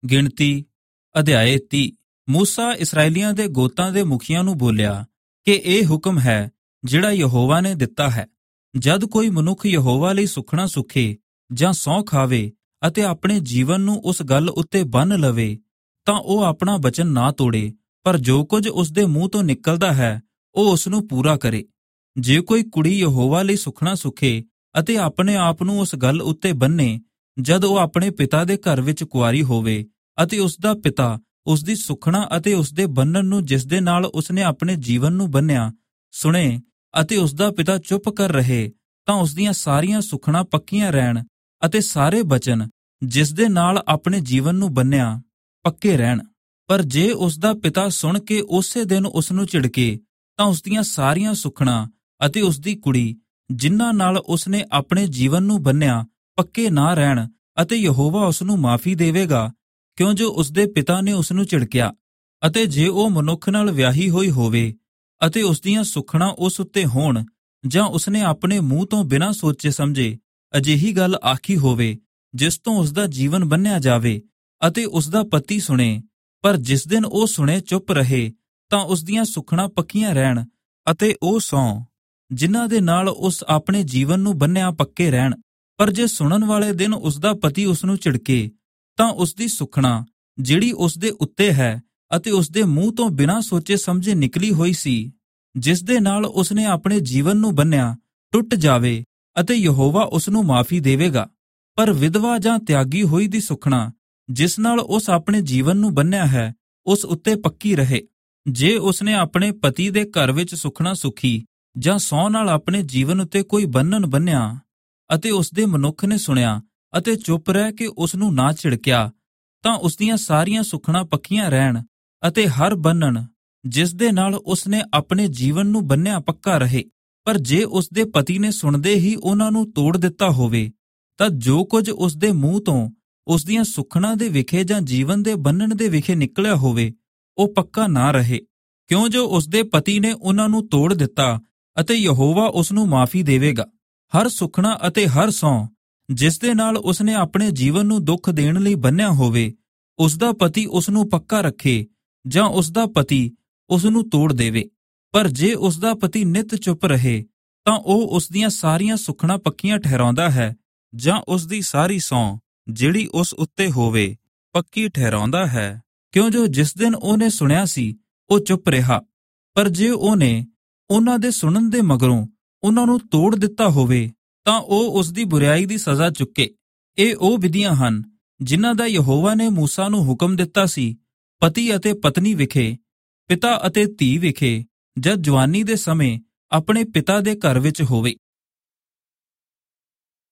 ਗਿਣਤੀ ਅਧਿਆਏ 30। ਮੂਸਾ ਇਸਰਾਏਲੀਆਂ ਦੇ ਗੋਤਾਂ ਦੇ ਮੁਖੀਆਂ ਨੂੰ ਬੋਲਿਆ ਕਿ ਇਹ ਹੁਕਮ ਹੈ ਜਿਹੜਾ ਯਹੋਵਾ ਨੇ ਦਿੱਤਾ ਹੈ, ਜਦ ਕੋਈ ਮਨੁੱਖ ਯਹੋਵਾ ਲਈ ਸੁਖਣਾ ਸੁਖੇ ਜਾਂ ਸਹੁੰ ਖਾਵੇ ਅਤੇ ਆਪਣੇ ਜੀਵਨ ਨੂੰ ਉਸ ਗੱਲ ਉੱਤੇ ਬੰਨ੍ਹ ਲਵੇ, ਤਾਂ ਉਹ ਆਪਣਾ ਬਚਨ ਨਾ ਤੋੜੇ, ਪਰ ਜੋ ਕੁਝ ਉਸ ਦੇ ਮੂੰਹ ਤੋਂ ਨਿਕਲਦਾ ਹੈ ਉਹ ਉਸ ਨੂੰ ਪੂਰਾ ਕਰੇ। ਜੇ ਕੋਈ ਕੁੜੀ ਯਹੋਵਾ ਲਈ ਸੁਖਣਾ ਸੁਖੇ ਅਤੇ ਆਪਣੇ ਆਪ ਨੂੰ ਉਸ ਗੱਲ ਉੱਤੇ ਬੰਨੇ, ਜਦ ਉਹ ਆਪਣੇ ਪਿਤਾ ਦੇ ਘਰ ਵਿੱਚ ਕੁਆਰੀ ਹੋਵੇ ਅਤੇ ਉਸ ਦਾ ਪਿਤਾ ਉਸ ਦੀ ਸੁਖਣਾ ਅਤੇ ਉਸ ਦੇ ਬੰਨਣ ਨੂੰ, ਜਿਸ ਦੇ ਨਾਲ ਉਸਨੇ ਆਪਣੇ ਜੀਵਨ ਨੂੰ ਬੰਨਿਆ, ਸੁਣੇ ਅਤੇ ਉਸ ਦਾ ਪਿਤਾ ਚੁੱਪ ਕਰ ਰਹੇ, ਤਾਂ ਉਸ ਦੀਆਂ ਸਾਰੀਆਂ ਸੁਖਣਾ ਪੱਕੀਆਂ ਰਹਿਣ ਅਤੇ ਸਾਰੇ ਬਚਨ ਜਿਸ ਦੇ ਨਾਲ ਆਪਣੇ ਜੀਵਨ ਨੂੰ ਬੰਨਿਆ ਪੱਕੇ ਰਹਿਣ। ਪਰ ਜੇ ਉਸ ਦਾ ਪਿਤਾ ਸੁਣ ਕੇ ਉਸੇ ਦਿਨ ਉਸ ਨੂੰ ਝਿੜਕੇ, ਤਾਂ ਉਸ ਦੀਆਂ ਸਾਰੀਆਂ ਸੁਖਣਾ ਅਤੇ ਉਸ ਦੀ ਕੁੜੀ ਜਿਨ੍ਹਾਂ ਨਾਲ ਉਸਨੇ ਆਪਣੇ ਜੀਵਨ ਨੂੰ ਬੰਨਿਆ ਪੱਕੇ ਨਾ ਰਹਿਣ, ਅਤੇ ਯਹੋਵਾ ਉਸ ਨੂੰ ਮਾਫੀ ਦੇਵੇਗਾ, ਕਿਉਂ ਜੋ ਉਸ ਦੇ ਪਿਤਾ ਨੇ ਉਸ ਨੂੰ ਝਿੜਕਿਆ। ਅਤੇ ਜੇ ਉਹ ਮਨੁੱਖ ਨਾਲ ਵਿਆਹੀ ਹੋਈ ਹੋਵੇ ਅਤੇ ਉਸ ਦੀਆਂ ਸੁਖਣਾ ਉਸ ਉੱਤੇ ਹੋਣ, ਜਾਂ ਉਸਨੇ ਆਪਣੇ ਮੂੰਹ ਤੋਂ ਬਿਨਾਂ ਸੋਚੇ ਸਮਝੇ ਅਜਿਹੀ ਗੱਲ ਆਖੀ ਹੋਵੇ ਜਿਸ ਤੋਂ ਉਸ ਦਾ ਜੀਵਨ ਬੰਨਿਆ ਜਾਵੇ, ਅਤੇ ਉਸ ਦਾ ਪਤੀ ਸੁਣੇ, ਪਰ ਜਿਸ ਦਿਨ ਉਹ ਸੁਣੇ ਚੁੱਪ ਰਹੇ, ਤਾਂ ਉਸ ਦੀਆਂ ਸੁਖਣਾ ਪੱਕੀਆਂ ਰਹਿਣ ਅਤੇ ਉਹ ਸਹੁੰ ਜਿਨ੍ਹਾਂ ਦੇ ਨਾਲ ਉਸ ਆਪਣੇ ਜੀਵਨ ਨੂੰ ਬੰਨਿਆ ਪੱਕੇ ਰਹਿਣ। ਪਰ ਜੇ ਸੁਣਨ ਵਾਲੇ ਦਿਨ ਉਸ ਦਾ ਪਤੀ ਉਸ ਨੂੰ ਝਿੜਕੇ, ਤਾਂ ਉਸ ਦੀ ਸੁਖਣਾ ਜਿਹੜੀ ਉਸ ਦੇ ਉੱਤੇ ਹੈ ਅਤੇ ਉਸ ਦੇ ਮੂੰਹ ਤੋਂ ਬਿਨਾਂ ਸੋਚੇ ਸਮਝੇ ਨਿਕਲੀ ਹੋਈ ਸੀ, ਜਿਸ ਦੇ ਨਾਲ ਉਸਨੇ ਆਪਣੇ ਜੀਵਨ ਨੂੰ ਬੰਨਿਆ, ਟੁੱਟ ਜਾਵੇ, ਅਤੇ ਯਹੋਵਾ ਉਸ ਨੂੰ ਮਾਫੀ ਦੇਵੇਗਾ। ਪਰ ਵਿਧਵਾ ਜਾਂ ਤਿਆਗੀ ਹੋਈ ਦੀ ਸੁਖਣਾ ਜਿਸ ਨਾਲ ਉਸ ਆਪਣੇ ਜੀਵਨ ਨੂੰ ਬੰਨਿਆ ਹੈ, ਉਸ ਉੱਤੇ ਪੱਕੀ ਰਹੇ। ਜੇ ਉਸਨੇ ਆਪਣੇ ਪਤੀ ਦੇ ਘਰ ਵਿੱਚ ਸੁਖਣਾ ਸੁਖੀ ਜਾਂ ਸਹੁੰ ਨਾਲ ਆਪਣੇ ਜੀਵਨ ਉੱਤੇ ਕੋਈ ਬੰਧਨ ਬੰਨਿਆ ਅਤੇ ਉਸ ਦੇ ਮਨੁੱਖ ਨੇ ਸੁਣਿਆ ਅਤੇ ਚੁੱਪ ਰਹਿ ਕੇ ਉਸ ਨੂੰ ਨਾ ਝਿੜਕਿਆ, ਤਾਂ ਉਸ ਦੀਆਂ ਸਾਰੀਆਂ ਸੁਖਣਾ ਪੱਕੀਆਂ ਰਹਿਣ ਅਤੇ ਹਰ ਬੰਧਨ ਜਿਸ ਦੇ ਨਾਲ ਉਸਨੇ ਆਪਣੇ ਜੀਵਨ ਨੂੰ ਬੰਨਿਆ ਪੱਕਾ ਰਹੇ। ਪਰ ਜੇ ਉਸ ਦੇ ਪਤੀ ਨੇ ਸੁਣਦੇ ਹੀ ਉਹਨਾਂ ਨੂੰ ਤੋੜ ਦਿੱਤਾ ਹੋਵੇ, ਤਾਂ ਜੋ ਕੁਝ ਉਸ ਦੇ ਮੂੰਹ ਤੋਂ ਉਸ ਦੀਆਂ ਸੁਖਣਾ ਦੇ ਵਿਖੇ ਜਾਂ ਜੀਵਨ ਦੇ ਬੰਨਣ ਦੇ ਵਿਖੇ ਨਿਕਲਿਆ ਹੋਵੇ, ਉਹ ਪੱਕਾ ਨਾ ਰਹੇ, ਕਿਉਂ ਜੋ ਉਸ ਦੇ ਪਤੀ ਨੇ ਉਹਨਾਂ ਨੂੰ ਤੋੜ ਦਿੱਤਾ, ਅਤੇ ਯਹੋਵਾ ਉਸ ਨੂੰ ਮਾਫੀ ਦੇਵੇਗਾ। ਹਰ ਸੁਖਣਾ ਅਤੇ ਹਰ ਸਹੁੰ ਜਿਸ ਦੇ ਨਾਲ ਉਸਨੇ ਆਪਣੇ ਜੀਵਨ ਨੂੰ ਦੁੱਖ ਦੇਣ ਲਈ ਬੰਨਿਆ ਹੋਵੇ, ਉਸ ਦਾ ਪਤੀ ਉਸ ਨੂੰ ਪੱਕਾ ਰੱਖੇ ਜਾਂ ਉਸ ਦਾ ਪਤੀ ਉਸ ਨੂੰ ਤੋੜ ਦੇਵੇ। ਪਰ ਜੇ ਉਸ ਦਾ ਪਤੀ ਨਿਤ ਚੁੱਪ ਰਹੇ, ਤਾਂ ਉਹ ਉਸ ਦੀਆਂ ਸਾਰੀਆਂ ਸੁਖਣਾ ਪੱਕੀਆਂ ਠਹਿਰਾਉਂਦਾ ਹੈ, ਜਾਂ ਉਸ ਦੀ ਸਾਰੀ ਸਹੁੰ ਜਿਹੜੀ ਉਸ ਉੱਤੇ ਹੋਵੇ ਪੱਕੀ ਠਹਿਰਾਉਂਦਾ ਹੈ, ਕਿਉਂ ਜੋ ਜਿਸ ਦਿਨ ਉਹਨੇ ਸੁਣਿਆ ਸੀ ਉਹ ਚੁੱਪ ਰਿਹਾ। ਪਰ ਜੇ ਉਹਨੇ ਉਹਨਾਂ ਦੇ ਸੁਣਨ ਦੇ ਮਗਰੋਂ ਉਹਨਾਂ ਨੂੰ ਤੋੜ ਦਿੱਤਾ ਹੋਵੇ, ਤਾਂ ਉਹ ਉਸ ਦੀ ਬੁਰਾਈ ਦੀ ਸਜ਼ਾ ਚੁੱਕੇ। ਇਹ ਉਹ ਵਿਧੀਆਂ ਹਨ ਜਿਨ੍ਹਾਂ ਦਾ ਯਹੋਵਾ ਨੇ ਮੂਸਾ ਨੂੰ ਹੁਕਮ ਦਿੱਤਾ ਸੀ, ਪਤੀ ਅਤੇ ਪਤਨੀ ਵਿਖੇ, ਪਿਤਾ ਅਤੇ ਧੀ ਵਿਖੇ, ਜਦ ਜਵਾਨੀ ਦੇ ਸਮੇਂ ਆਪਣੇ ਪਿਤਾ ਦੇ ਘਰ ਵਿੱਚ ਹੋਵੇ।